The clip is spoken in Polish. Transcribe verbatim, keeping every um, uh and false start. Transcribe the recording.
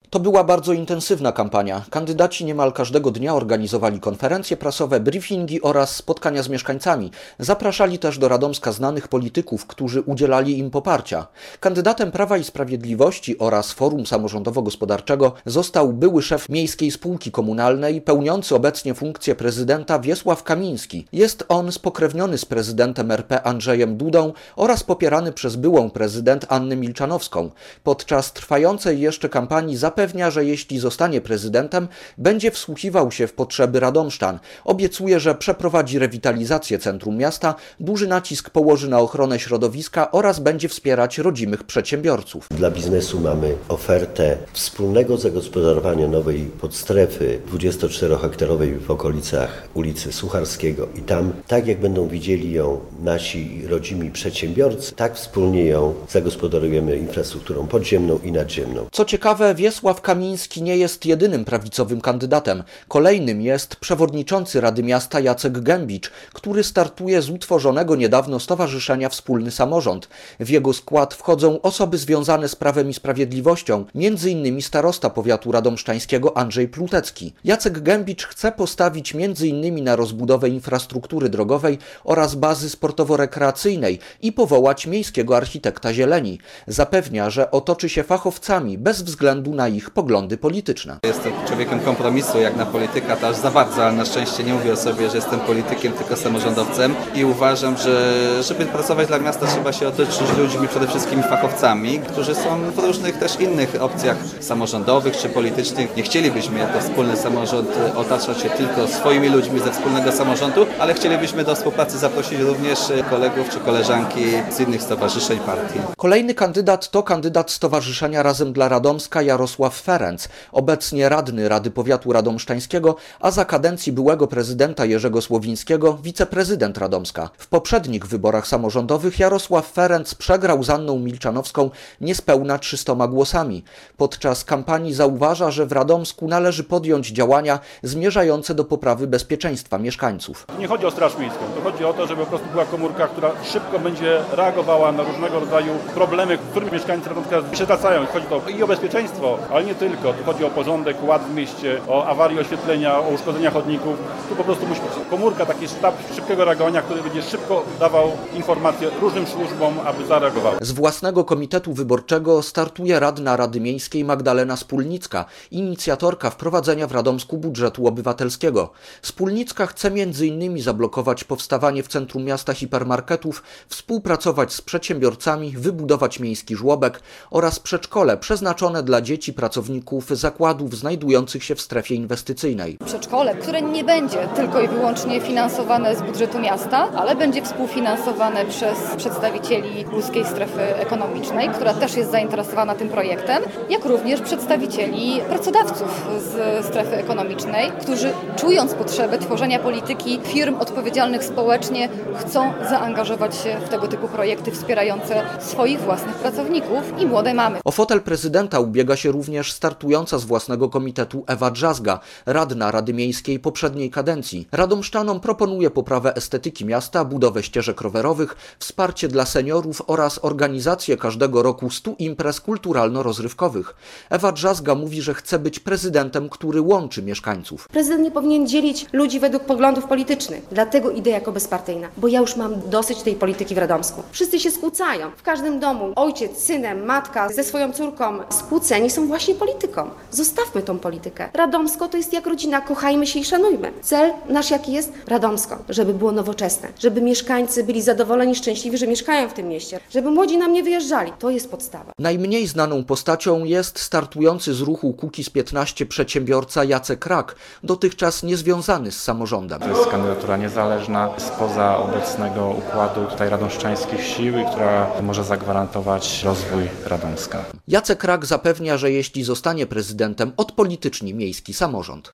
To była bardzo intensywna kampania. Kandydaci niemal każdego dnia organizowali konferencje prasowe, briefingi oraz spotkania z mieszkańcami. Zapraszali też do Radomska znanych polityków, którzy udzielali im poparcia. Kandydatem Prawa i Sprawiedliwości oraz Forum Samorządowo-Gospodarczego został były szef Miejskiej Spółki Komunalnej, pełniący obecnie funkcję prezydenta Wiesław Kamiński. Jest on spokrewniony z prezydentem R P Andrzejem Dudą oraz popierany przez byłą prezydent Annę Milczanowską. Podczas trwającej jeszcze kampanii zapewnia, że jeśli zostanie prezydentem, będzie wsłuchiwał się w potrzeby radomszczan. Obiecuje, że przeprowadzi rewitalizację centrum miasta, duży nacisk położy na ochronę środowiska oraz będzie wspierać rodzimych przedsiębiorców. Dla biznesu mamy ofertę wspólnego zagospodarowania nowej podstrefy dwudziestoczterohektarowej w okolicach ulicy Sucharskiego i tam, tak jak będą widzieli ją nasi rodzimi przedsiębiorcy, tak wspólnie ją zagospodarujemy infrastrukturą podziemną i nadziemną. Co ciekawe, Wiesław Kamiński nie jest jedynym prawicowym kandydatem. Kolejnym jest przewodniczący Rady Miasta Jacek Gębicz, który startuje z utworzonego niedawno Stowarzyszenia Wspólny Samorząd. W jego skład wchodzą osoby związane z Prawem i Sprawiedliwością, między innymi starosta powiatu radomszczańskiego Andrzej Plutecki. Jacek Gębicz chce postawić między innymi na rozbudowę infrastruktury drogowej oraz bazy sportowo-rekreacyjnej i powołać miejskiego architekta zieleni. Zapewnia, że otoczy się fachowcami bez względu na ich poglądy polityczne. Jestem człowiekiem kompromisu, jak na polityka to aż za bardzo, ale na szczęście nie mówię o sobie, że jestem politykiem, tylko samorządowcem i uważam, że żeby pracować dla miasta, trzeba się otoczyć ludźmi, przede wszystkim fachowcami, którzy są w różnych też innych opcjach samorządowych czy politycznych. Nie chcielibyśmy jako wspólny samorząd otaczać się tylko swoimi ludźmi ze wspólnego samorządu, ale chcielibyśmy do współpracy zaprosić również kolegów czy koleżanki z innych stowarzyszeń, partii. Kolejny kandydat to kandydat Stowarzyszenia Razem dla Radomska Jarosław Ferenc, obecnie radny Rady Powiatu Radomszczańskiego, a za kadencji byłego prezydenta Jerzego Słowińskiego wiceprezydent Radomska. W poprzednich wyborach samorządowych Jarosław Ferenc przegrał z Anną Milczanowską niespełna trzystoma głosami. Podczas kampanii zauważa, że w Radomsku należy podjąć działania zmierzające do poprawy bezpieczeństwa mieszkańców. Nie chodzi o Straż Miejską, to chodzi o to, żeby po prostu była komórka, która szybko będzie reagowała na różnego rodzaju problemy, którymi mieszkańcy Radomska się zwracają. Chodzi to i o bezpieczeństwo, ale nie tylko. Tu chodzi o porządek, ład w mieście, o awarie oświetlenia, o uszkodzenia chodników. Tu po prostu musi być komórka, taki sztab szybkiego reagowania, który będzie szybko dawał informacje różnym służbom, aby zareagowały. Z własnego komitetu wyborczego startuje radna Rady Miejskiej Magdalena Spólnicka, inicjatorka wprowadzenia w Radomsku budżetu obywatelskiego. Spólnicka chce między innymi zablokować powstawanie w centrum miasta hipermarketów, współpracować z przedsiębiorcami, wybudować miejski żłobek oraz przedszkole przeznaczone dla dzieci pracowników zakładów znajdujących się w strefie inwestycyjnej. Przedszkole, które nie będzie tylko i wyłącznie finansowane z budżetu miasta, ale będzie współfinansowane przez przedstawicieli Łódzkiej Strefy Ekonomicznej, która też jest zainteresowana tym projektem, jak również przedstawicieli pracodawców z strefy ekonomicznej, którzy czując potrzebę tworzenia polityki firm odpowiedzialnych społecznie, chcą zaangażować się w tego typu projekty wspierające swoich własnych pracowników i młode mamy. O fotel prezydenta ubiega się również startująca z własnego komitetu Ewa Drzazga, radna Rady Miejskiej poprzedniej kadencji. Radomszczanom proponuje poprawę estetyki miasta, budowę ścieżek rowerowych, wsparcie dla seniorów oraz organizację każdego roku stu imprez kulturalno-rozrywkowych. Ewa Drzazga mówi, że chce być prezydentem, który łączy mieszkańców. Prezydent nie powinien dzielić ludzi według poglądów politycznych. Dlatego idę jako bezpartyjna, bo ja już mam dosyć tej polityki w Radomsku. Wszyscy się skłócają. W każdym domu ojciec, synem, matka ze swoją córką skłóceni są właśnie polityką. Zostawmy tą politykę. Radomsko to jest jak rodzina, kochajmy się i szanujmy. Cel nasz jaki jest? Radomsko, żeby było nowoczesne, żeby mieszkańcy byli zadowoleni, szczęśliwi, że mieszkają w tym mieście, żeby młodzi nam nie wyjeżdżali. To jest podstawa. Najmniej znaną postacią jest startujący z ruchu Kukiz piętnaście przedsiębiorca Jacek Rak, dotychczas niezwiązany z samorządem. To jest kandydatura niezależna, spoza obecnego układu tutaj radomszczańskich sił, która może zagwarantować rozwój Radomska. Jacek Rak zapewnia, że jeśli zostanie prezydentem, odpolityczni miejski samorząd.